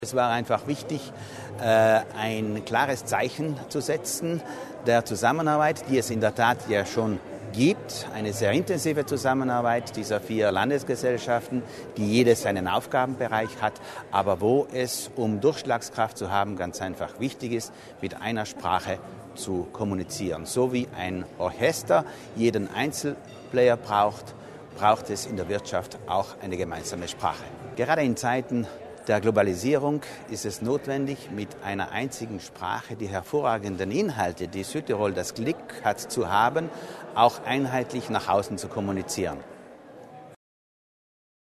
Es war einfach wichtig, ein klares Zeichen zu setzen der Zusammenarbeit, die es in der Tat ja schon gibt. Eine sehr intensive Zusammenarbeit dieser 4 Landesgesellschaften, die jedes seinen Aufgabenbereich hat, aber wo es, um Durchschlagskraft zu haben, ganz einfach wichtig ist, mit einer Sprache zu kommunizieren. So wie ein Orchester jeden Einzelplayer braucht es in der Wirtschaft auch eine gemeinsame Sprache. Gerade in Zeiten der Globalisierung ist es notwendig, mit einer einzigen Sprache die hervorragenden Inhalte, die Südtirol das Glück hat zu haben, auch einheitlich nach außen zu kommunizieren.